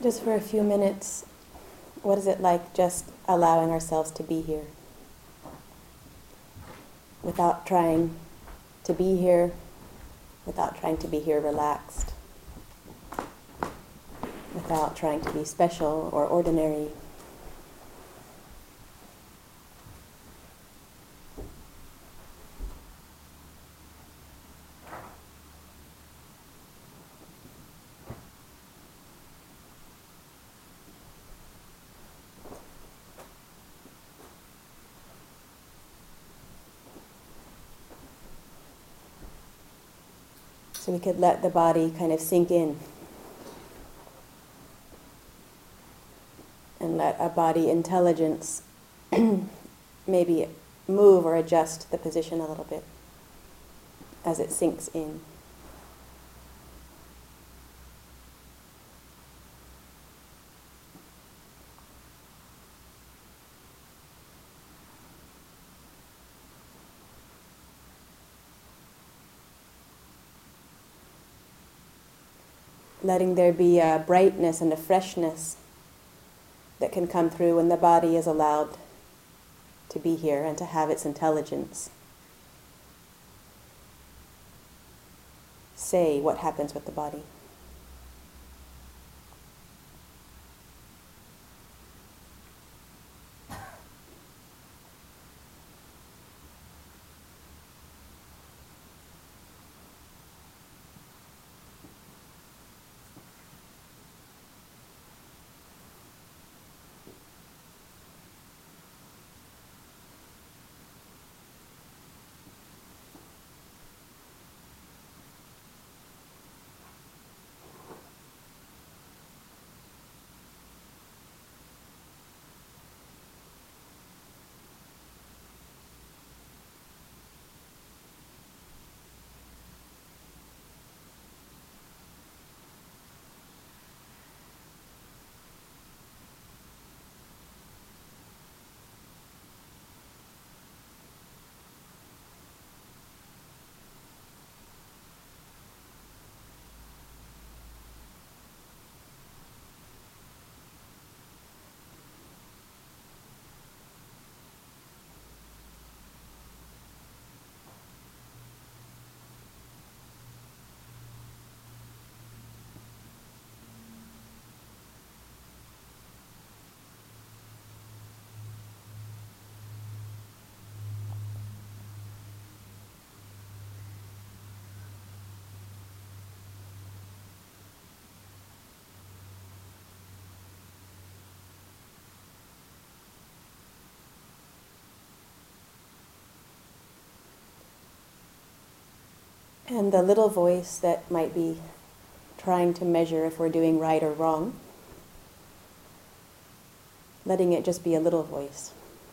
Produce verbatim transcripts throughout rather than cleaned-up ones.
Just for a few minutes, what is it like just allowing ourselves to be here? Without trying to be here, without trying to be here relaxed, without trying to be special or ordinary. So we could let the body kind of sink in and let our body intelligence maybe move or adjust the position a little bit as it sinks in. Letting there be a brightness and a freshness that can come through when the body is allowed to be here and to have its intelligence say what happens with the body. And the little voice that might be trying to measure if we're doing right or wrong, letting it just be a little voice.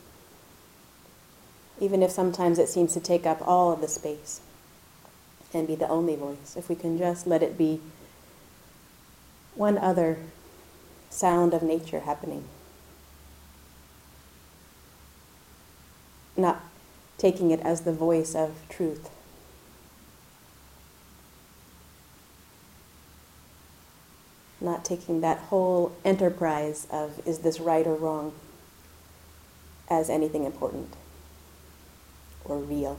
Even if sometimes it seems to take up all of the space and be the only voice, if we can just let it be one other sound of nature happening. Not taking it as the voice of truth. Not taking that whole enterprise of is this right or wrong as anything important or real.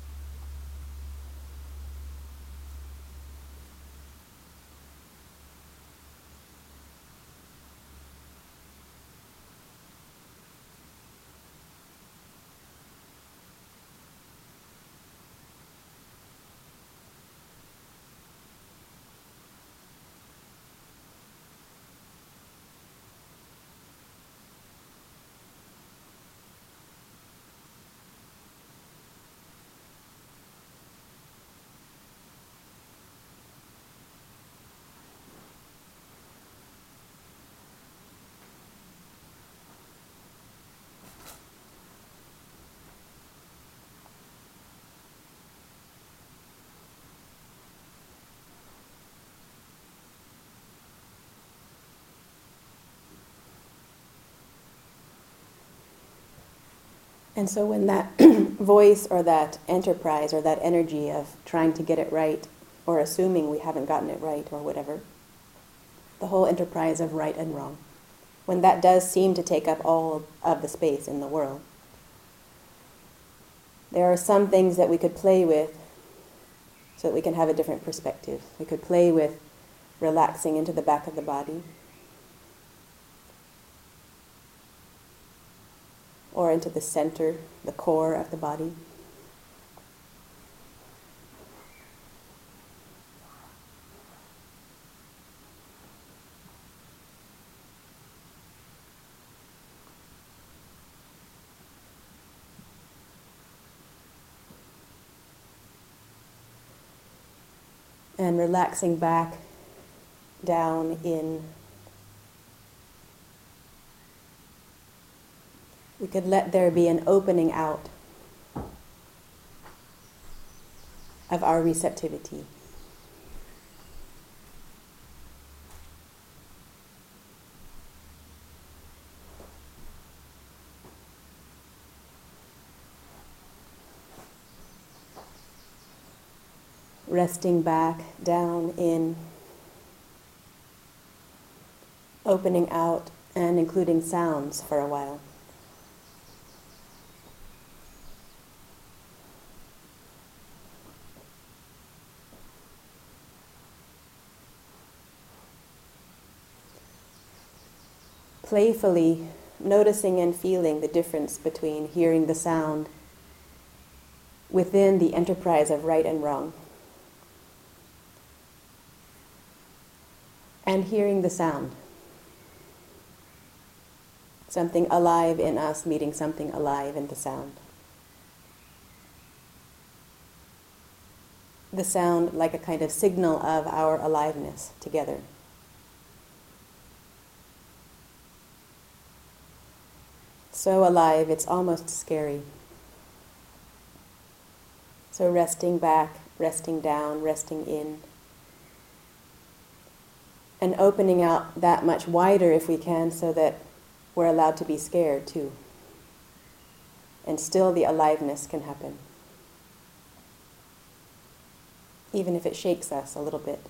And so when that voice or that enterprise or that energy of trying to get it right or assuming we haven't gotten it right or whatever the whole enterprise of right and wrong, when that does seem to take up all of the space in the world. There are some things that we could play with so that we can have a different perspective. We could play with relaxing into the back of the body, or into the center, the core of the body. And relaxing back down in. We could let there be an opening out of our receptivity. Resting back down in, opening out and including sounds for a while. Playfully noticing and feeling the difference between hearing the sound within the enterprise of right and wrong and hearing the sound. Something alive in us meeting something alive in the sound. The sound like a kind of signal of our aliveness together. So alive, it's almost scary. So resting back, resting down, resting in, and opening out that much wider if we can so that we're allowed to be scared too. And still the aliveness can happen, even if it shakes us a little bit.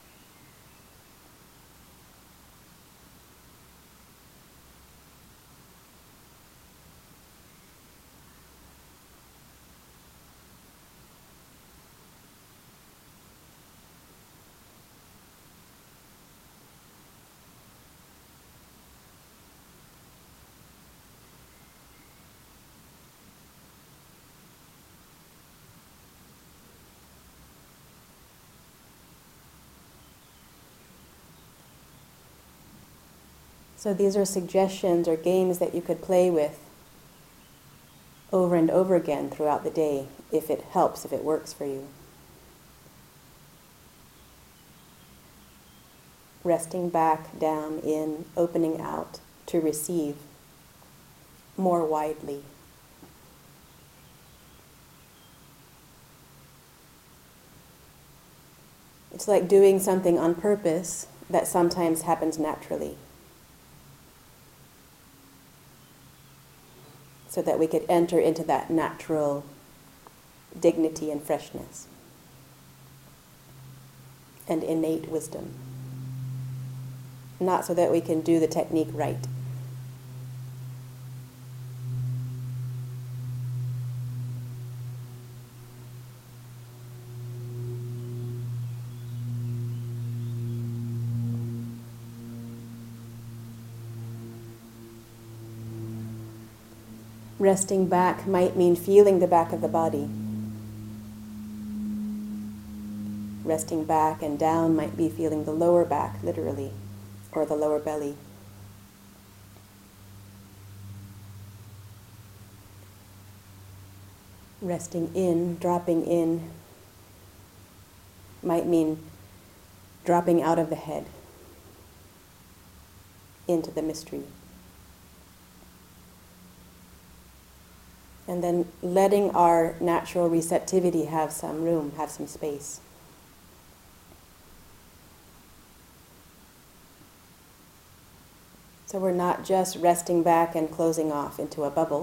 So these are suggestions or games that you could play with over and over again throughout the day, if it helps, if it works for you. Resting back, down, in, opening out to receive more widely. It's like doing something on purpose that sometimes happens naturally, so that we could enter into that natural dignity and freshness and innate wisdom. Not so that we can do the technique right. Resting back might mean feeling the back of the body. Resting back and down might be feeling the lower back, literally, or the lower belly. Resting in, dropping in, might mean dropping out of the head into the mystery. And then letting our natural receptivity have some room, have some space. So we're not just resting back and closing off into a bubble.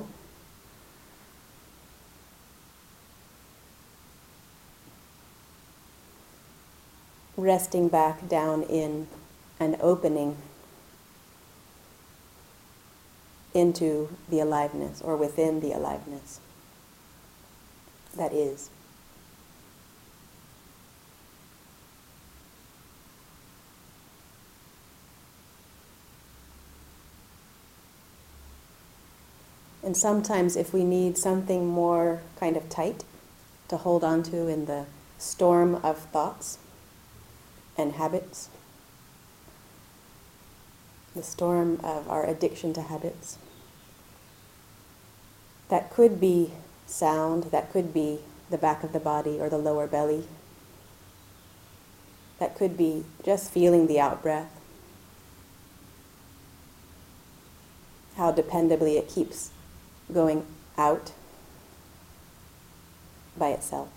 Resting back down in, an opening into the aliveness or within the aliveness that is. And sometimes if we need something more kind of tight to hold on to in the storm of thoughts and habits, the storm of our addiction to habits, that could be sound, that could be the back of the body or the lower belly, that could be just feeling the out-breath, how dependably it keeps going out by itself.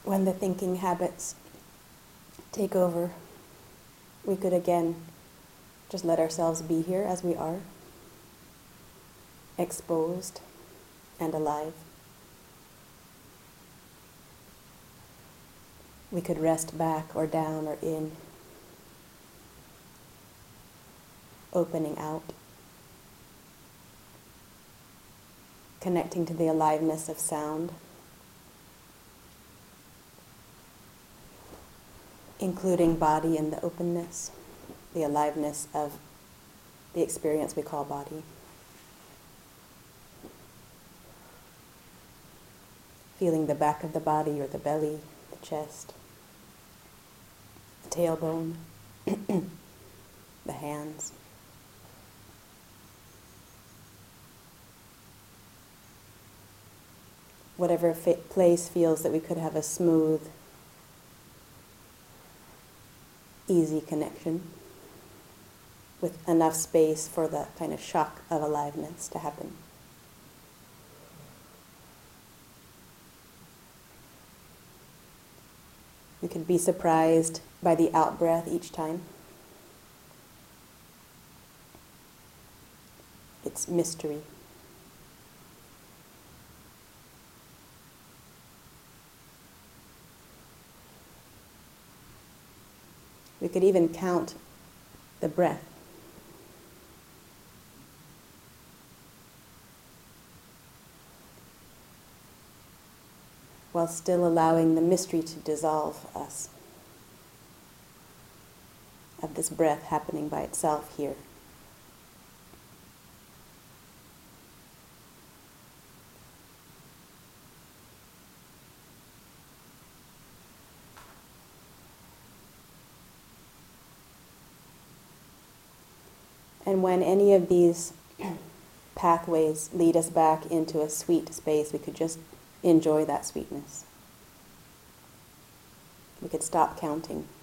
when the thinking habits take over, we could again just let ourselves be here as we are, exposed and alive. We could rest back or down or in, opening out, connecting to the aliveness of sound, including body in the openness, the aliveness of the experience we call body. Feeling the back of the body or the belly, the chest, the tailbone, the hands. Whatever fa- place feels that we could have a smooth, easy connection with enough space for the kind of shock of aliveness to happen. We could be surprised by the out-breath each time. It's mystery. We could even count the breath. While still allowing the mystery to dissolve us, of this breath happening by itself here. And when any of these pathways lead us back into a sweet space, we could just enjoy that sweetness. We could stop counting.